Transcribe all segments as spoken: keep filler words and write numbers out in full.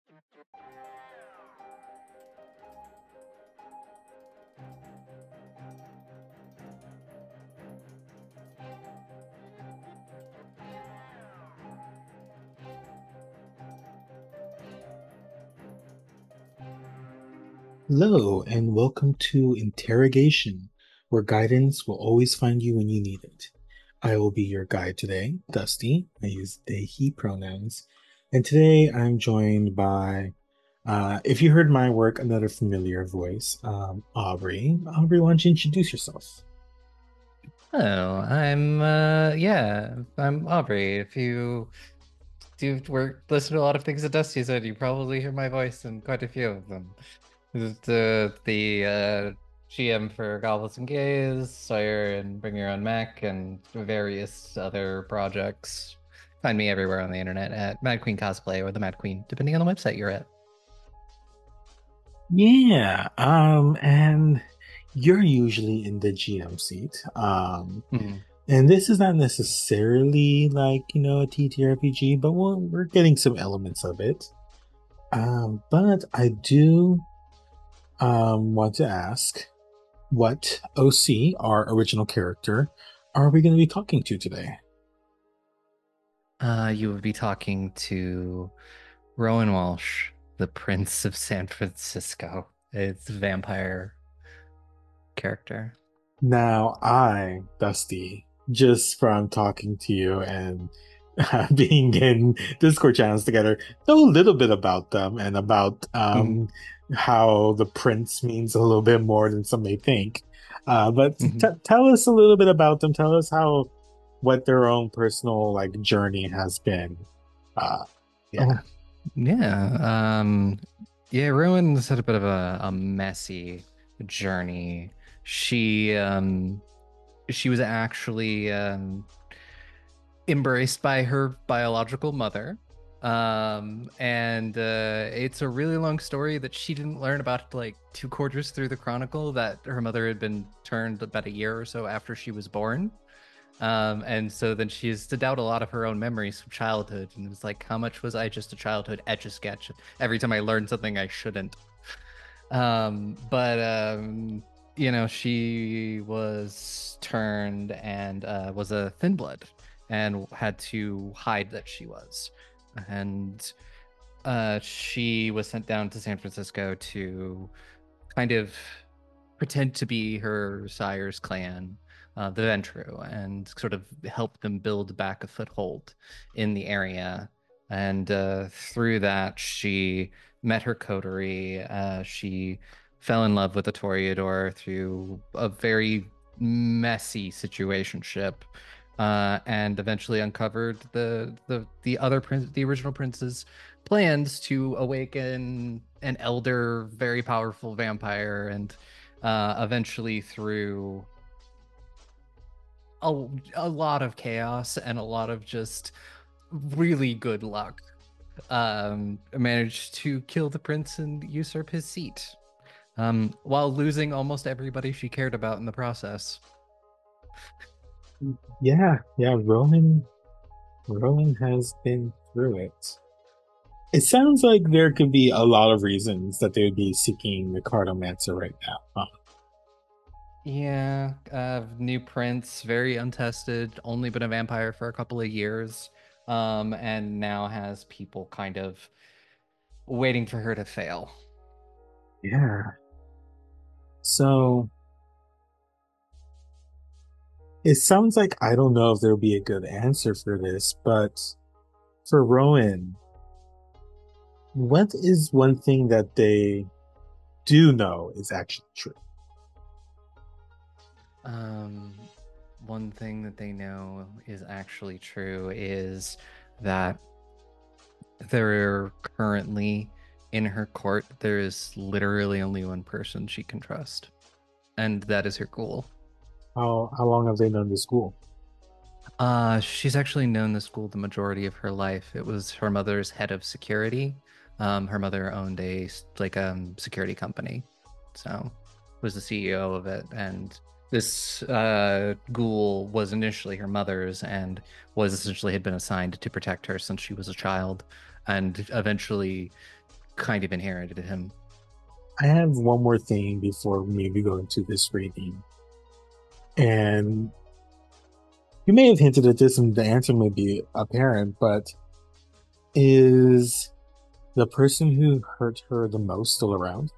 Hello, and welcome to Interrogation, where guidance will always find you when you need it. I will be your guide today, Dusty. I use they, he pronouns. And today I'm joined by, uh, if you heard my work, another familiar voice, um, Aubrey. Aubrey, why don't you introduce yourself? Oh, I'm uh yeah, I'm Aubrey. If you do work listen to a lot of things that Dusty said, you probably hear my voice in quite a few of them. The the uh G M for Goblins and Gaze, Sawyer and Bring Your Own Mech, and various other projects. Find me everywhere on the internet at Mad Queen Cosplay or the Mad Queen, depending on the website you're at. Yeah, um, and you're usually in the G M seat. Um, Hmm. and this is not necessarily like, you know, a T T R P G, but we're, we're getting some elements of it. Um, but I do um, want to ask what O C, our original character, are we going to be talking to today? Uh, you would be talking to Rowan Walsh, the Prince of San Francisco. It's a vampire character. Now, I, Dusty, just from talking to you and uh, being in Discord channels together, know a little bit about them and about Mhm, um, how the prince means a little bit more than some may think. Uh, but t- mhm. tell us a little bit about them. Tell us how what their own personal like journey has been. Uh, yeah. Oh, yeah. Um, yeah, Rowan's had a bit of a, a messy journey. She um she was actually um embraced by her biological mother. Um, and uh, it's a really long story that she didn't learn about like two quarters through the chronicle that her mother had been turned about a year or so after she was born. Um, and so then she has to doubt a lot of her own memories from childhood. And it was like, how much was I just a childhood etch a sketch? Every time I learned something I shouldn't. Um, but um, you know, she was turned and uh, was a thin blood and had to hide that she was. And uh, she was sent down to San Francisco to kind of pretend to be her sire's clan, uh, the Ventru, and sort of help them build back a foothold in the area. And uh, through that, she met her coterie. Uh, she fell in love with the Toreador through a very messy situationship. Uh, and eventually uncovered the the the other prince, the original prince's plans to awaken an elder, very powerful vampire, and uh, eventually through a, a lot of chaos and a lot of just really good luck, um, managed to kill the prince and usurp his seat, um, while losing almost everybody she cared about in the process. Yeah, yeah, Roman Roman has been through it. It sounds like there could be a lot of reasons that they would be seeking the Cardomancer right now. Huh? Yeah, uh, new prince, very untested, only been a vampire for a couple of years, um, and now has people kind of waiting for her to fail. Yeah. So it sounds like I don't know if there'll be a good answer for this, but for Rowan, what is one thing that they do know is actually true? Um, One thing that they know is actually true is that there currently in her court, there is literally only one person she can trust, and that is her ghoul. How how long have they known the school? Uh, she's actually known the school the majority of her life. It was her mother's head of security. Um, her mother owned a s- like um security company, so was the C E O of it. And this uh ghoul was initially her mother's and was essentially had been assigned to protect her since she was a child, and eventually kind of inherited him. I have one more thing before maybe go into this reading. And you may have hinted at this and the answer may be apparent, but is the person who hurt her the most still around?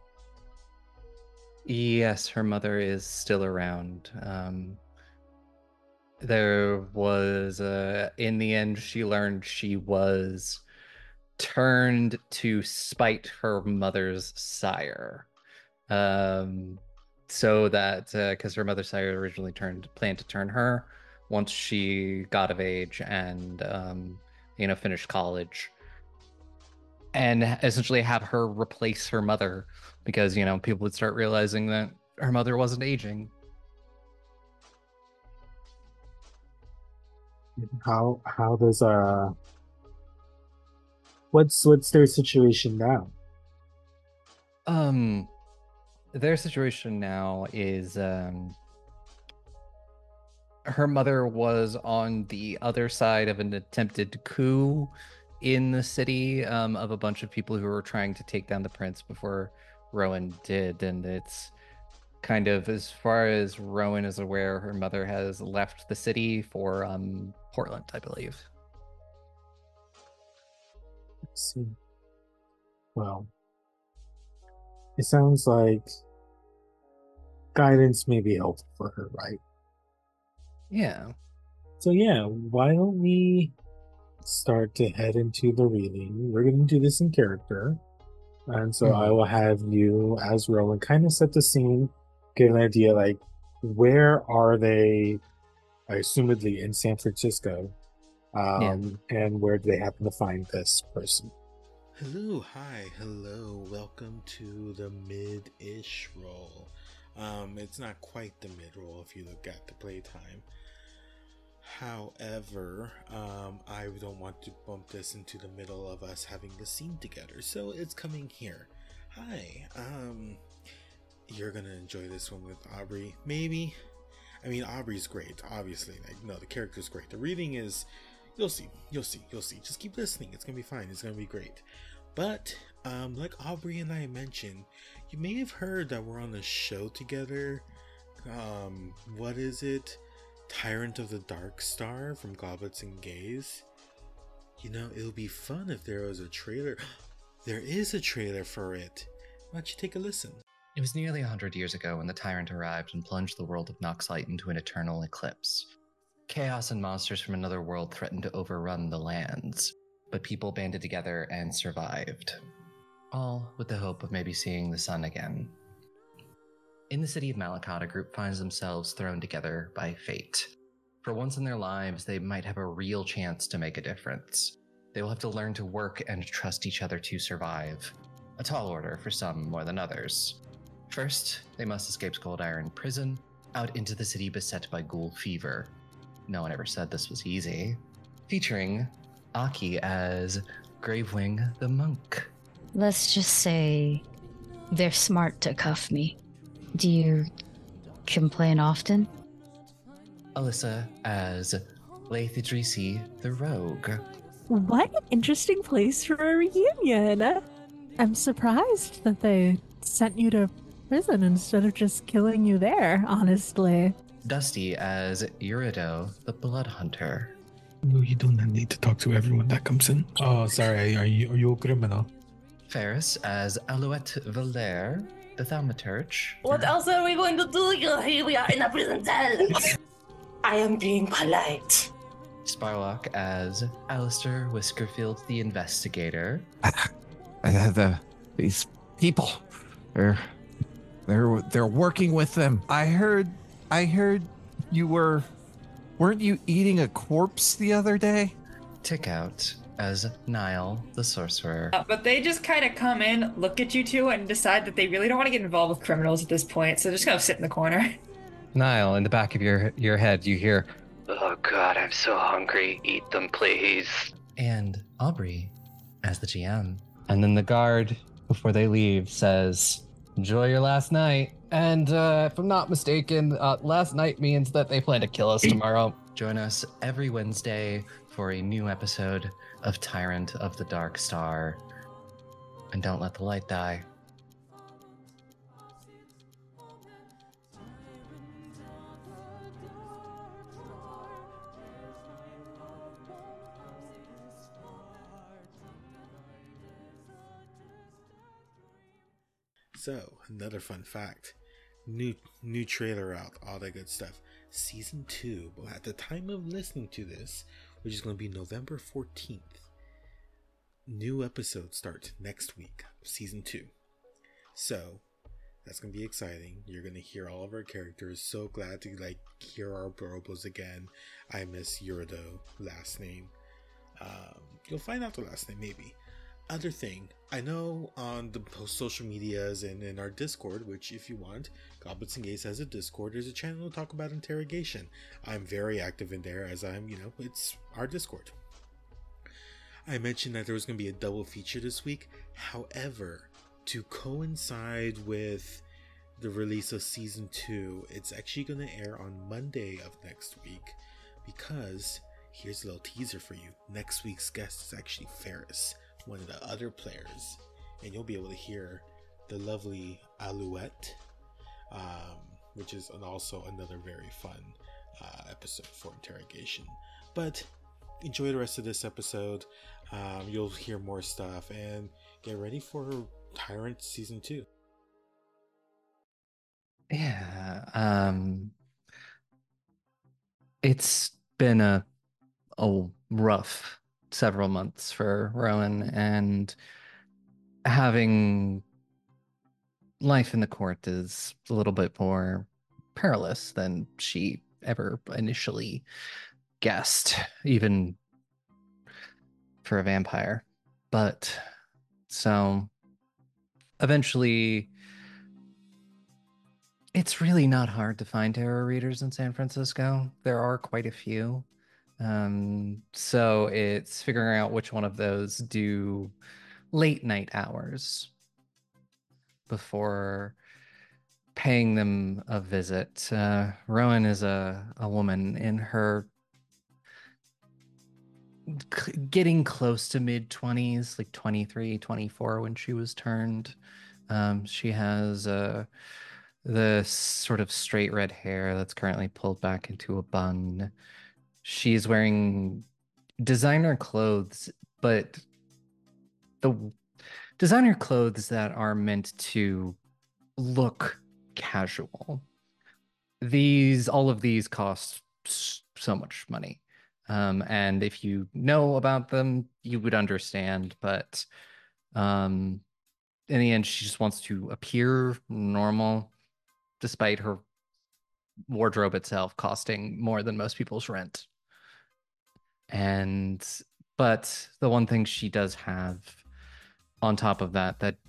Yes, her mother is still around. Um, there was, uh, in the end, she learned she was turned to spite her mother's sire. Um, so that, because uh, her mother's sire originally turned planned to turn her once she got of age and, um, you know, finished college, and essentially have her replace her mother because, you know, people would start realizing that her mother wasn't aging. How how does uh what's what's their situation now? Um, their situation now is um her mother was on the other side of an attempted coup in the city, um, of a bunch of people who were trying to take down the prince before Rowan did. And it's kind of, as far as Rowan is aware, her mother has left the city for um, Portland, I believe. Let's see. Well, it sounds like guidance may be helpful for her, right? Yeah. So yeah, why don't we start to head into the reading? We're going to do this in character. And so Mhm. I will have you, as Rowan, kind of set the scene, get an idea like where are they, I assumedly in San Francisco, Yeah. um, and where do they happen to find this person? Hello, hi, hello, welcome to the mid-ish roll. Um, it's not quite the mid roll if you look at the playtime. However, um, I don't want to bump this into the middle of us having the scene together, so it's coming here. Hi, um, you're gonna enjoy this one with Aubrey, maybe? I mean, Aubrey's great, obviously. Like, no, the character's great. The reading is, you'll see, you'll see, you'll see. Just keep listening. It's gonna be fine. It's gonna be great. But, um, like Aubrey and I mentioned, you may have heard that we're on a show together. Um, what is it? Tyrant of the Dark Star from Goblets and Gaze. You know, it would be fun if there was a trailer. There is a trailer for it. Why don't you take a listen? It was nearly a hundred years ago when the Tyrant arrived and plunged the world of Noxlight into an eternal eclipse. Chaos and monsters from another world threatened to overrun the lands, but people banded together and survived. All with the hope of maybe seeing the sun again. In the city of Malakot, a group finds themselves thrown together by fate. For once in their lives, they might have a real chance to make a difference. They will have to learn to work and trust each other to survive. A tall order for some more than others. First, they must escape Cold Iron Prison, out into the city beset by ghoul fever. No one ever said this was easy. Featuring Aki as Gravewing the Monk. Let's just say they're smart to cuff me. Do you complain often? Alyssa as Laith Idrisi the Rogue. What an interesting place for a reunion. I'm surprised that they sent you to prison instead of just killing you there, honestly. Dusty as Urido the Blood Hunter. No, you don't need to talk to everyone that comes in. Oh, sorry. Are you are you a criminal? Ferris as Alouette Valere the Thaumaturge. What else are we going to do? Here we are in a prison cell. I am being polite. Sparlock as Alistair Whiskerfield the Investigator. Uh, the these people, they're they're they're working with them. I heard, I heard you were, weren't you eating a corpse the other day? Tickout as Niall the Sorcerer. Uh, but they just kind of come in, look at you two, and decide that they really don't want to get involved with criminals at this point, so they're just gonna sit in the corner. Niall, in the back of your your head, you hear, "Oh God, I'm so hungry. Eat them, please." And Aubrey as the G M. And then the guard, before they leave, says, "Enjoy your last night." And uh, if I'm not mistaken, uh, last night means that they plan to kill us tomorrow. Join us every Wednesday for a new episode of Tyrant of the Dark Star. And don't let the light die. So, another fun fact. New new trailer out, all that good stuff. Season two, but at the time of listening to this, which is going to be November fourteenth, new episodes start next week of season two. So, that's going to be exciting. You're going to hear all of our characters. So glad to like hear our Borobos again. I miss Yurido, last name. Um, you'll find out the last name, maybe. Other thing, I know on the post social medias and in our Discord, which if you want, Goblins and Gays has a Discord, there's a channel to talk about interrogation. I'm very active in there as I'm, you know, it's our Discord. I mentioned that there was going to be a double feature this week. However, to coincide with the release of season two, it's actually going to air on Monday of next week because here's a little teaser for you. Next week's guest is actually Ferris, one of the other players, and you'll be able to hear the lovely Alouette, um, which is an, also another very fun uh, episode for interrogation. But enjoy the rest of this episode. Um, you'll hear more stuff, and get ready for Tyrant season two. Yeah, um, it's been a a rough several months for Rowan, and having life in the court is a little bit more perilous than she ever initially guessed, even for a vampire. But so eventually, it's really not hard to find tarot readers in San Francisco. There are quite a few. Um, so it's figuring out which one of those do late night hours before paying them a visit. Uh, Rowan is a, a woman in her c- getting close to mid twenties, like twenty-three, twenty-four when she was turned. Um, she has uh, the sort of straight red hair that's currently pulled back into a bun. She's wearing designer clothes, but the designer clothes that are meant to look casual. These, all of these cost so much money. Um, and if you know about them, you would understand. But um, in the end, she just wants to appear normal, despite her wardrobe itself costing more than most people's rent. And but the one thing she does have on top of that that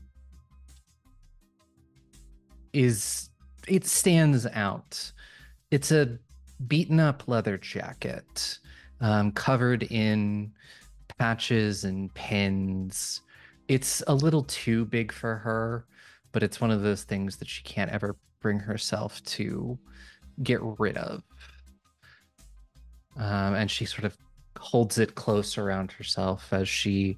is, it stands out. It's a beaten up leather jacket, um, covered in patches and pins. It's a little too big for her, but it's one of those things that she can't ever bring herself to get rid of. Um, and she sort of holds it close around herself as she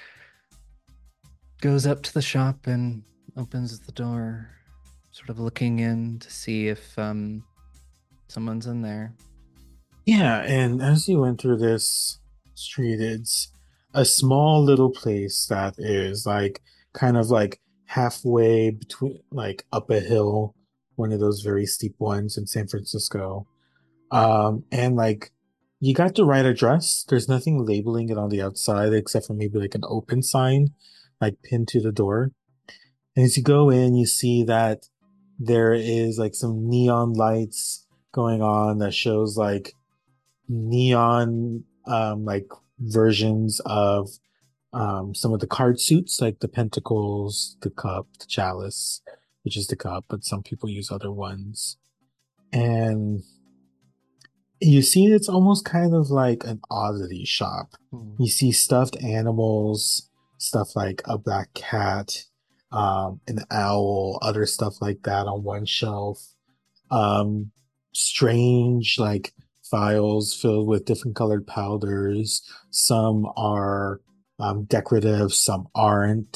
goes up to the shop and opens the door, sort of looking in to see if um, someone's in there. Yeah, and as you enter this street, it's a small little place that is like kind of like halfway between, like up a hill, one of those very steep ones in San Francisco. Um, and like you got the right address. There's nothing labeling it on the outside except for maybe like an open sign, like pinned to the door. And as you go in, you see that there is like some neon lights going on that shows like neon um like versions of um some of the card suits, like the pentacles, the cup, the chalice, which is the cup, but some people use other ones. And you see it's almost kind of like an oddity shop. Hmm. You see stuffed animals, stuff like a black cat, um, an owl, other stuff like that on one shelf. Um, strange like vials filled with different colored powders. Some are um, decorative, some aren't.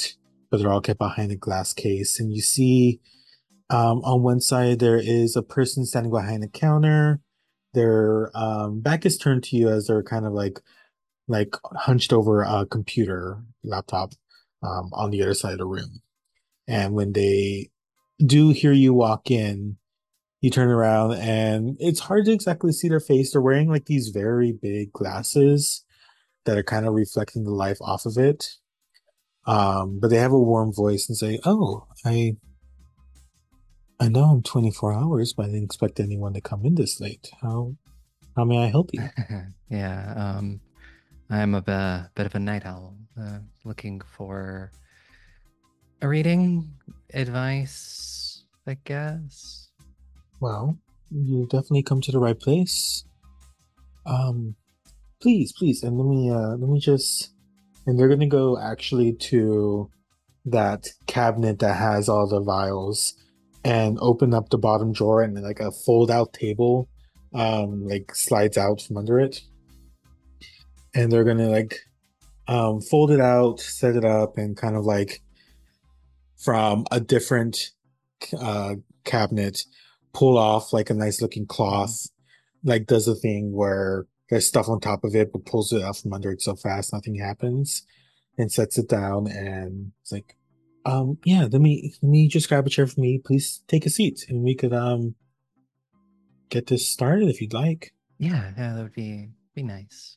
but they're all kept behind a glass case. And you see um, on one side there is a person standing behind a counter. Their um, back is turned to you as they're kind of like like hunched over a computer laptop um, on the other side of the room. And when they do hear you walk in, you turn around and it's hard to exactly see their face. They're wearing like these very big glasses that are kind of reflecting the life off of it. Um, but they have a warm voice and say, "Oh, I I know I'm twenty-four hours, but I didn't expect anyone to come in this late. How how may I help you?" Yeah, um, I'm a b- bit of a night owl, uh, looking for a reading, advice, I guess. Well, you definitely come to the right place. Um, please, please, and let me uh let me just and they're gonna go actually to that cabinet that has all the vials and open up the bottom drawer, and then like a fold out table um like slides out from under it. And they're gonna like um fold it out, set it up, and kind of like from a different uh cabinet pull off like a nice looking cloth, like does a thing where there's stuff on top of it but pulls it out from under it so fast nothing happens, and sets it down, and it's like, um yeah, let me let me just grab a chair for me, please take a seat, and we could um get this started if you'd like. Yeah, yeah, that would be be nice.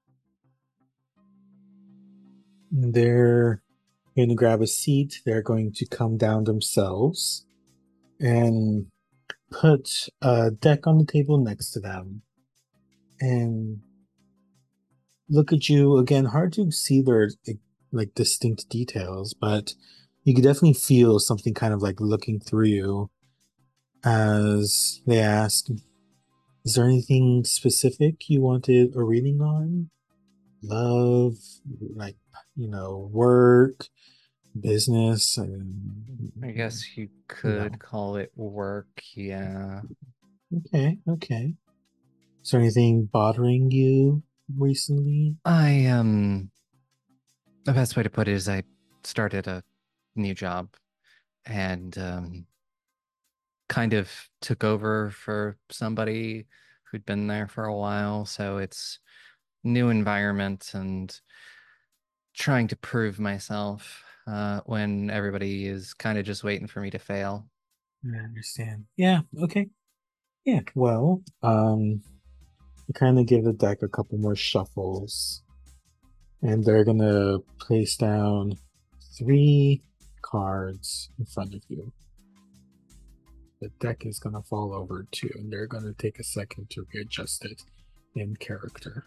They're going to grab a seat. They're going to come down themselves and put a deck on the table next to them and look at you again. Hard to see their like distinct details, but you could definitely feel something kind of like looking through you as they ask, "Is there anything specific you wanted a reading on? Love, like, you know, work, business?" And I guess you No. could call it work, yeah. Okay, okay. Is there anything bothering you recently? I, um, the best way to put it is I started a new job and, um, kind of took over for somebody who'd been there for a while. So it's new environment and trying to prove myself uh, when everybody is kind of just waiting for me to fail. I understand. Yeah, okay. Yeah, well, um, you kind of give the deck a couple more shuffles, and they're gonna place down three cards in front of you. The deck is gonna fall over too, and they're gonna take a second to readjust it in character.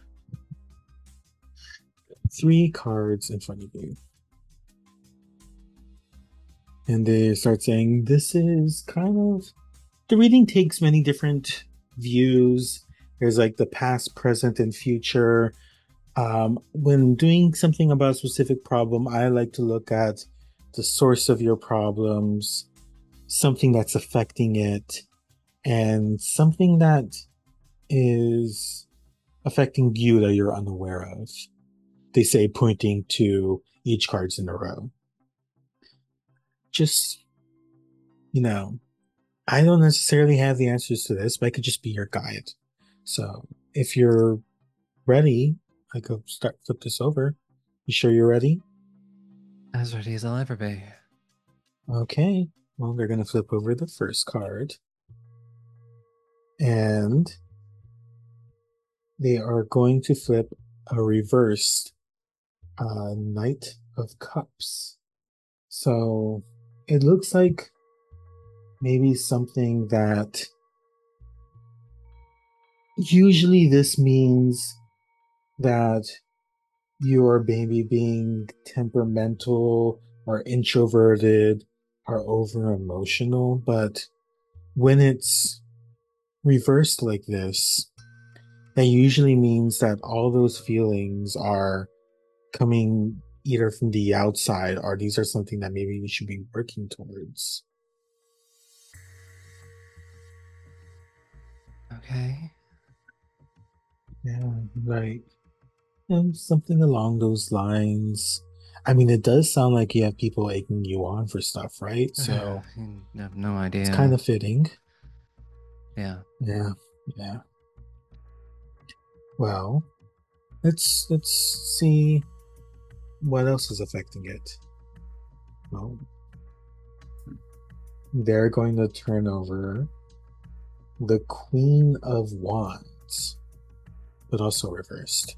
Three cards in front of you. And they start saying, this is kind of, the reading takes many different views. There's like the past, present, and future. Um, when doing something about a specific problem, I like to look at the source of your problems, something that's affecting it, and something that is affecting you that you're unaware of. They say, pointing to each cards in a row. Just, you know, I don't necessarily have the answers to this, but I could just be your guide. So if you're ready, I could start flip this over. You sure you're ready? As ready as I'll ever be. Okay. Well, they're gonna flip over the first card. And they are going to flip a reversed uh, Knight of Cups. So it looks like maybe something that usually this means that you're maybe being temperamental or introverted or over emotional, but when it's reversed like this, that usually means that all those feelings are coming either from the outside or these are something that maybe we should be working towards. Okay. Yeah, right. And something along those lines. I mean, it does sound like you have people egging you on for stuff, right? So I have no idea. it's kind of fitting. Yeah. Yeah, yeah. Well, let's let's see what else is affecting it. Well, they're going to turn over the Queen of Wands, but also reversed.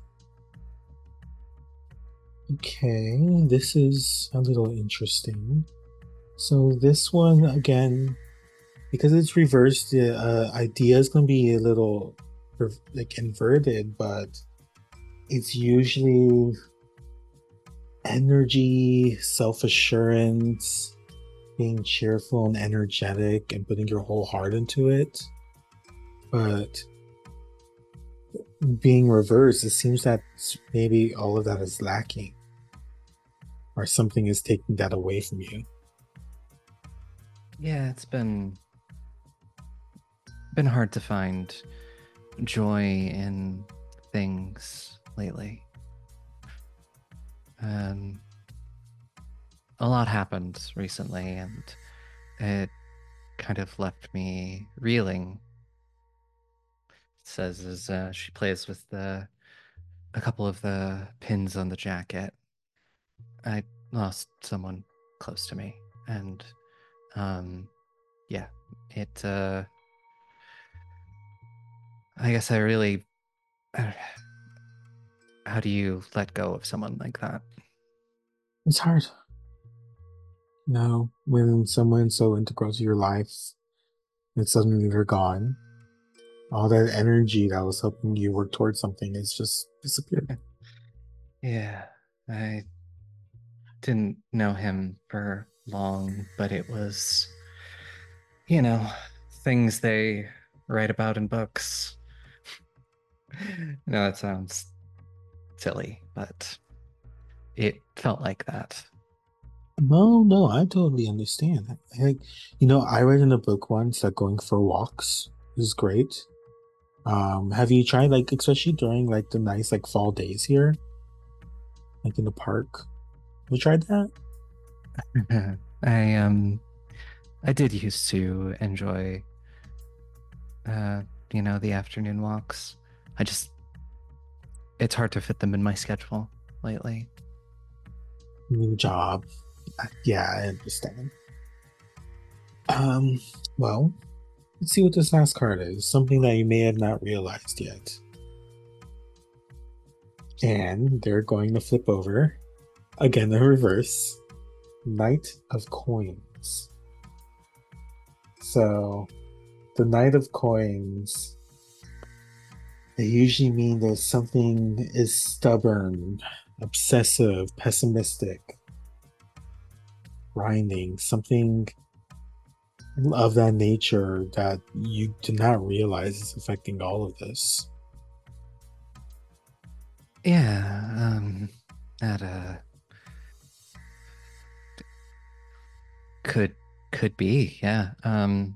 Okay, this is a little interesting. So this one, again, because it's reversed, the uh, idea is going to be a little like inverted, but it's usually energy, self-assurance, being cheerful and energetic and putting your whole heart into it. But being reversed, it seems that maybe all of that is lacking, or something is taking that away from you. Yeah, it's been been hard to find joy in things lately. Um, a lot happened recently, and it kind of left me reeling. It says as uh, she plays with the a couple of the pins on the jacket. I lost someone close to me, and um, yeah, it. Uh, I guess I really. Uh, how do you let go of someone like that? It's hard. You know, when someone's so integral to your life and suddenly they're gone, all that energy that was helping you work towards something is just disappeared. Yeah, I didn't know him for long, but it was, you know, things they write about in books. No, that sounds silly, but it felt like that. No, no, I totally understand. I think, you know, I read in a book once that going for walks is great. Um, have you tried, like, especially during like the nice like fall days here, like in the park? Have you tried that? I um I did used to enjoy uh you know the afternoon walks. I just it's hard to fit them in my schedule lately. New job. Uh, Yeah, I understand. Um, well, let's see what this last card is. Something that you may have not realized yet. And they're going to flip over. Again, the reverse. Knight of Coins. So, the Knight of Coins, they usually mean that something is stubborn, obsessive, pessimistic, grinding, something of that nature that you do not realize is affecting all of this. Yeah, um that uh could could be, yeah. Um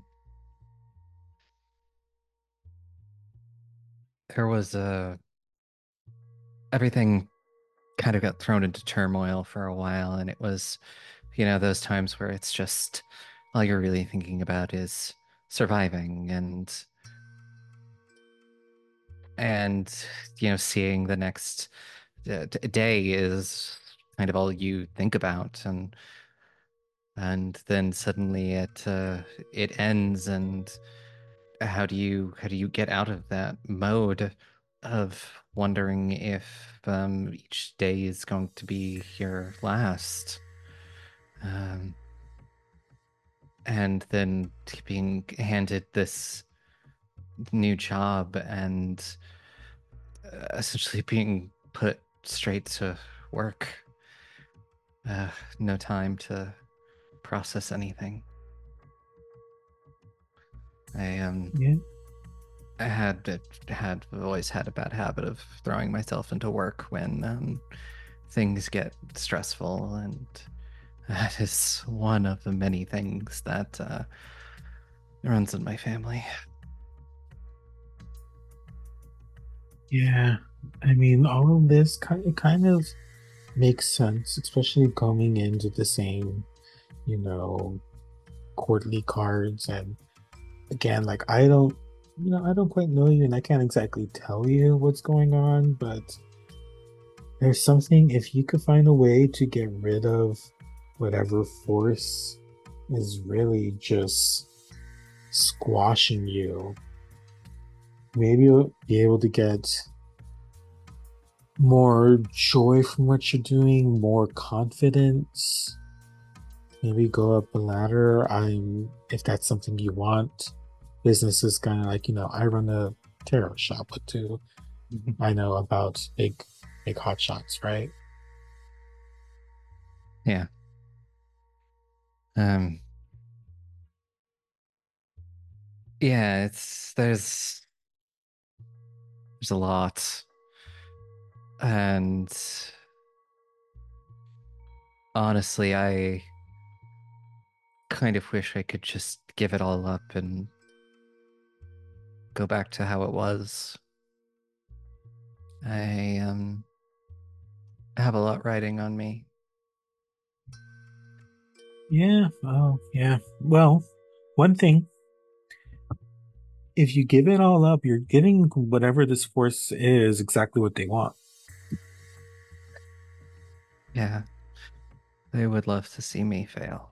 there was a everything kind of got thrown into turmoil for a while, and it was, you know, those times where it's just all you're really thinking about is surviving and and you know seeing the next uh, d- day is kind of all you think about, and and then suddenly it uh, it ends, and how do you how do you get out of that mode of wondering if um, each day is going to be your last, um, and then being handed this new job and uh, essentially being put straight to work, uh, no time to process anything. I um Yeah. I had had always had a bad habit of throwing myself into work when um, things get stressful, and that is one of the many things that uh, runs in my family. Yeah. I mean, all of this kind of, kind of makes sense, especially coming into the same, you know, quarterly cards. And again, like I don't, you know, I don't quite know you, and I can't exactly tell you what's going on, but there's something, if you could find a way to get rid of whatever force is really just squashing you, maybe you'll be able to get more joy from what you're doing, more confidence. Maybe go up a ladder. I'm if that's something you want. Business is kind of like, you know, I run a tarot shop, but too, I know about big, big hot shots, right? Yeah. Um. Yeah, it's there's there's a lot, and honestly, I kind of wish I could just give it all up and go back to how it was. I um have a lot riding on me. Yeah. Oh, yeah. Well, one thing, if you give it all up, you're giving whatever this force is exactly what they want. Yeah. They would love to see me fail.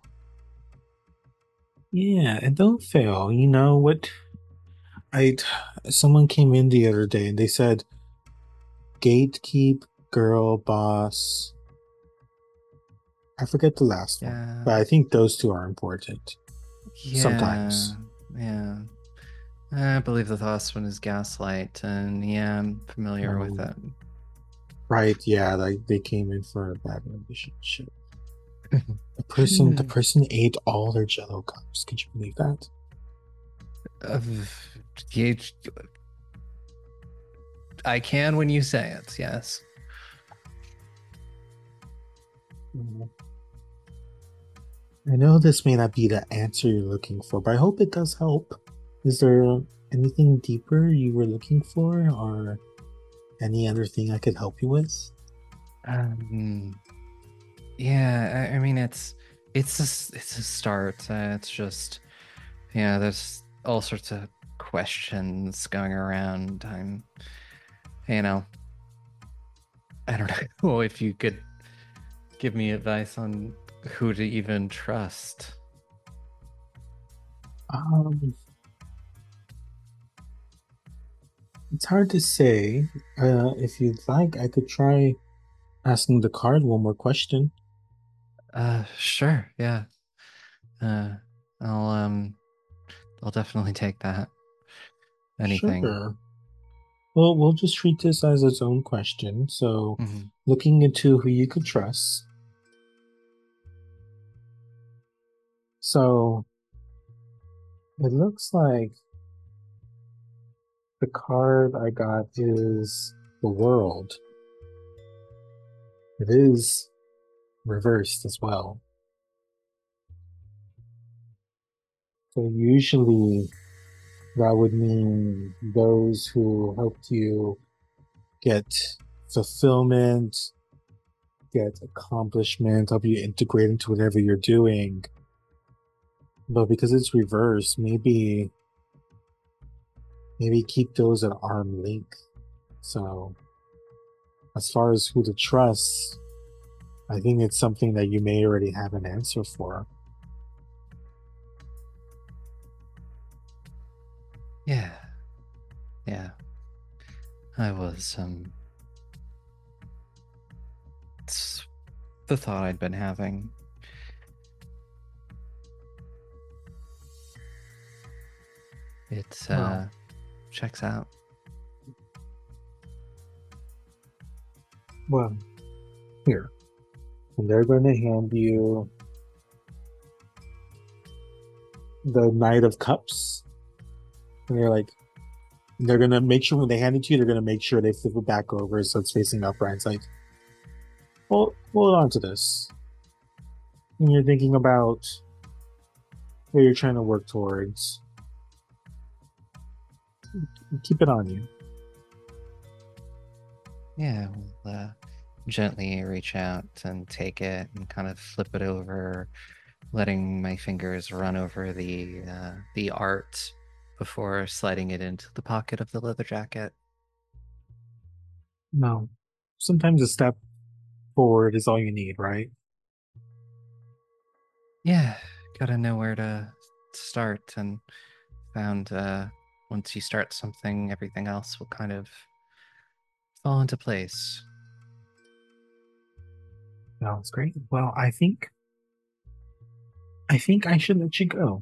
Yeah, and don't fail. You know what? I someone came in the other day and they said gatekeep, girl boss. I forget the last one, Yeah. but I think those two are important. Yeah. Sometimes. Yeah. I believe the last one is gaslight, and yeah, I'm familiar with Oh. it. Right, yeah, like they came in for a bad relationship. The person the person ate all their jello cups. Could you believe that? Uh, you- I can when you say it, yes. Mhm. I know this may not be the answer you're looking for, but I hope it does help. Is there anything deeper you were looking for, or any other thing I could help you with? Um, yeah, I, I mean it's it's a it's a start. Uh, it's just yeah, there's all sorts of questions going around. I'm, you know, I don't know if you could give me advice on who to even trust. Um, it's hard to say. Uh, if you'd like, I could try asking the card one more question. Uh, sure, yeah. Uh, I'll um, I'll definitely take that. Anything. Sure. Well, we'll just treat this as its own question. So, Mhm. looking into who you could trust. So, it looks like the card I got is the World. It is reversed as well. So, usually that would mean those who helped you get fulfillment, get accomplishment, help you integrate into whatever you're doing. But because it's reversed, maybe maybe keep those at arm length. So as far as who to trust, I think it's something that you may already have an answer for. Yeah. Yeah. I was um it's the thought I'd been having. It uh Wow. checks out. Well, here. And they're going to hand you the Knight of Cups. And they're like, they're going to make sure when they hand it to you, they're going to make sure they flip it back over so it's facing upright. It's like, hold, hold on to this. And you're thinking about what you're trying to work towards. Keep it on you. Yeah, well, uh, gently reach out and take it and kind of flip it over, letting my fingers run over the uh, the art before sliding it into the pocket of the leather jacket. No. Sometimes a step forward is all you need, right? Yeah, gotta know where to start, and found uh, once you start something, everything else will kind of fall into place. Sounds great. Well, I think I think I should let you go.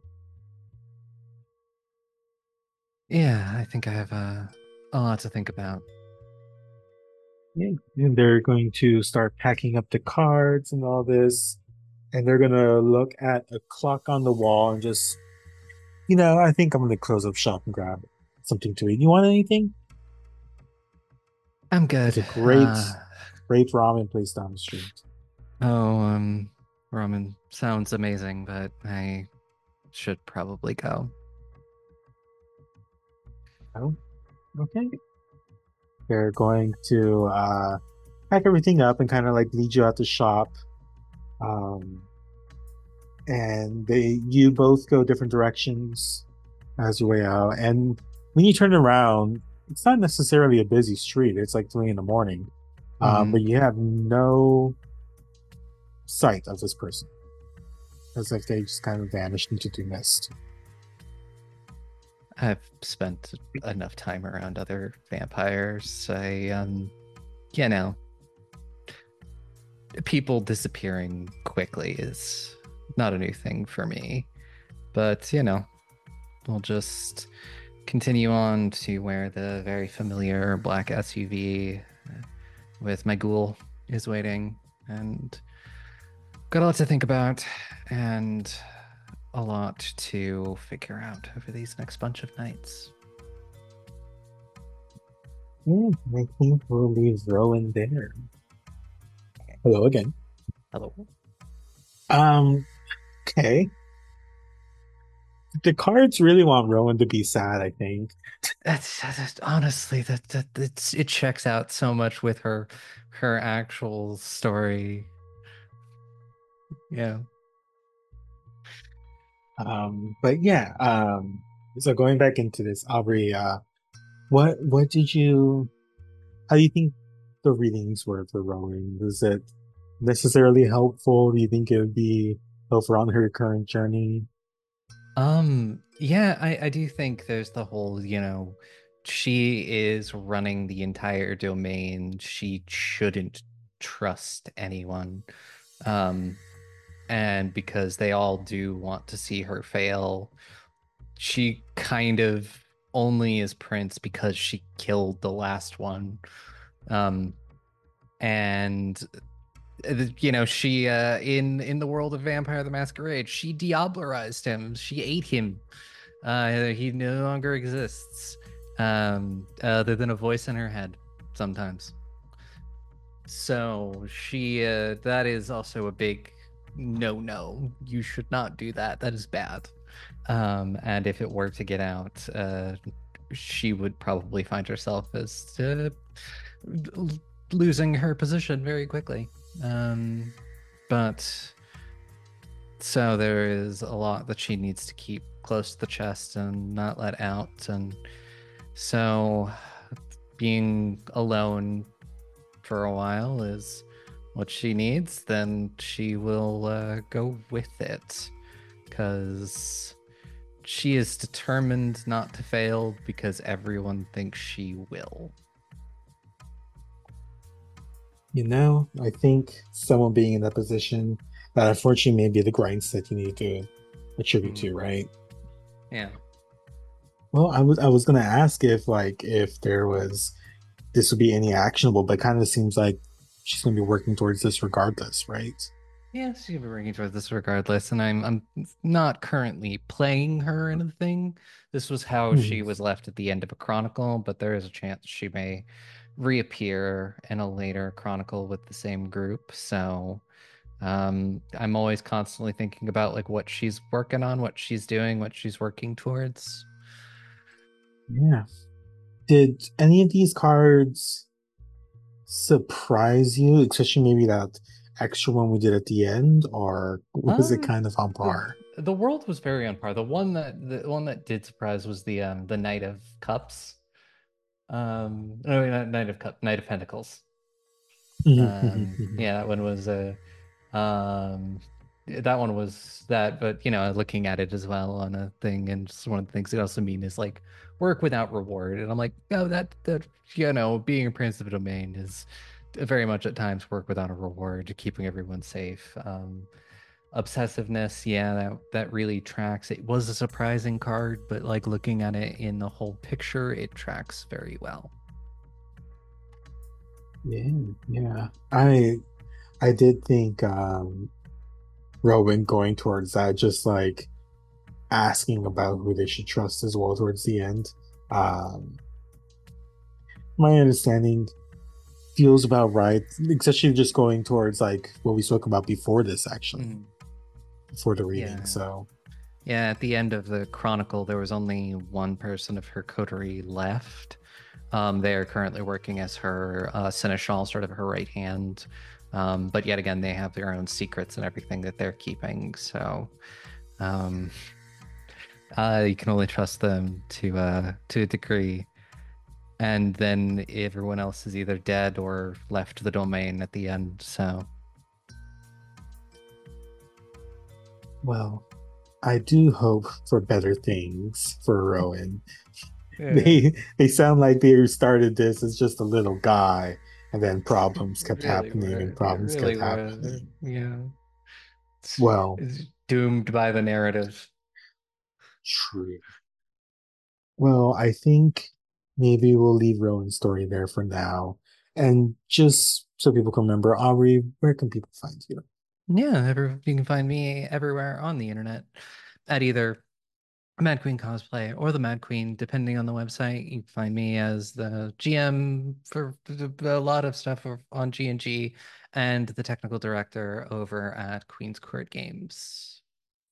Yeah, I think I have uh, a lot to think about. Yeah. And they're going to start packing up the cards and all this. And they're gonna look at a clock on the wall and just, you know, I think I'm gonna close up shop and grab something to eat. You want anything? I'm good. It's a great, Uh, great ramen place down the street. oh, um, ramen sounds amazing, but I should probably go. Oh, okay. They're going to uh, pack everything up and kind of like lead you out the shop. Um, and they, you both go different directions as your way out. And when you turn around, it's not necessarily a busy street. It's like three in the morning, um, Mhm. but you have no sight of this person, as if they just kind of vanished into the mist. I've spent enough time around other vampires. I, um, you know, people disappearing quickly is not a new thing for me. But, you know, we'll just continue on to where the very familiar black S U V with my ghoul is waiting. And got a lot to think about and a lot to figure out over these next bunch of nights. Yeah, I think we'll leave Rowan there. Hello again. Hello. Um, okay. The cards really want Rowan to be sad, I think. That's, that's honestly that that it's it checks out so much with her her actual story. Yeah. Um, but yeah, um, so going back into this, Aubrey, uh, what what did you how do you think the readings were for Rowan? Was it necessarily helpful? Do you think it would be helpful on her current journey? Um, yeah, I, I do think there's the whole, you know, she is running the entire domain. She shouldn't trust anyone. Um, and because they all do want to see her fail, she kind of only is Prince because she killed the last one. Um, and uh, you know, she uh in in the world of Vampire the Masquerade, she diablerized him. She ate him. Uh, he no longer exists, um, other than a voice in her head sometimes. So she, uh, that is also a big no-no. You should not do that. That is bad. Um, and if it were to get out, uh, she would probably find herself as uh, l- losing her position very quickly. Um, but so there is a lot that she needs to keep close to the chest and not let out. And so being alone for a while is what she needs, then she will uh, go with it. Because she is determined not to fail because everyone thinks she will. You know, I think someone being in that position, that unfortunately may be the grinds that you need to attribute to, right? Yeah. Well, I was I was gonna ask if like if there was this would be any actionable, but kind of seems like she's gonna be working towards this regardless, right? Yeah, she'll be working towards this regardless, and I'm I'm not currently playing her in the thing. This was how Hmm. she was left at the end of a chronicle, but there is a chance she may reappear in a later chronicle with the same group. So um, I'm always constantly thinking about like what she's working on, what she's doing, what she's working towards. Yeah. Did any of these cards surprise you, especially maybe that extra one we did at the end, or was it Uh, kind of on the, par? the world was very on par. The one that the one that did surprise was the um the Knight of Cups. Um, no, not Knight of Cup, Knight of Pentacles. Um, yeah, that one was a um that one was that, but you know, looking at it as well on a thing, and just one of the things it also mean is like work without reward. And I'm like, no, that that you know, being a prince of a domain is very much at times work without a reward, keeping everyone safe. Um, obsessiveness, yeah, that that really tracks. It was a surprising card, but like looking at it in the whole picture, it tracks very well. Yeah, yeah. I I did think um Rowan going towards that, just like asking about who they should trust as well towards the end. Um my understanding feels about right, especially just going towards like what we spoke about before this actually. Mm. Before the reading. Yeah. So Yeah, at the end of the chronicle, there was only one person of her coterie left. Um, they are currently working as her uh, seneschal, sort of her right hand. Um, but yet again, they have their own secrets and everything that they're keeping. So um, uh, you can only trust them to uh, to a degree. And then everyone else is either dead or left the domain at the end. So, well, I do hope for better things for Rowan. yeah. They they sound like they started this as just a little guy, and then problems kept Really happening were. and It problems really kept were. happening. Yeah. It's, Well, it's doomed by the narrative. true. Well, I think maybe we'll leave Rowan's story there for now. And just so people can remember, Aubrey, where can people find you? Yeah, every, you can find me everywhere on the internet at either Mad Queen Cosplay or the Mad Queen, depending on the website. You can find me as the G M for a lot of stuff on G and G and the technical director over at Queen's Court Games.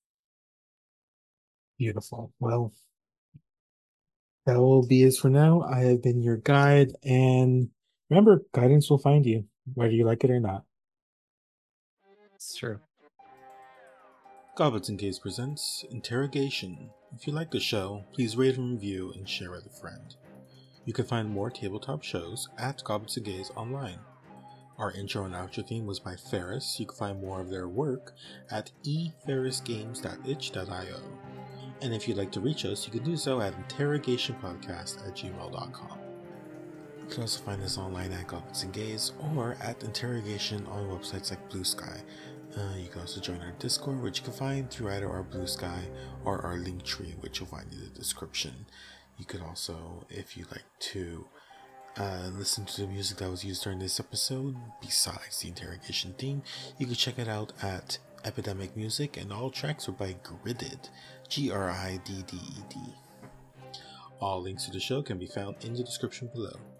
Beautiful. Well, that will be it for now. I have been your guide, and remember, guidance will find you, whether you like it or not. It's true. Goblins and Gaze presents Interrogation. If you like the show, please rate and review and share with a friend. You can find more tabletop shows at Goblins and Gaze online. Our intro and outro theme was by Ferris. You can find more of their work at e ferris games dot itch dot io. And if you'd like to reach us, you can do so at interrogationpodcast at gmail dot com. You can also find us online at Goblins and Gaze or at Interrogation on websites like Blue Sky. Uh, you can also join our Discord, which you can find through either our Blue Sky or our link tree, which you'll find in the description. You could also, if you'd like to uh, listen to the music that was used during this episode, besides the interrogation theme, you can check it out at Epidemic Music, and all tracks are by Gridded, G R I D D E D. All links to the show can be found in the description below.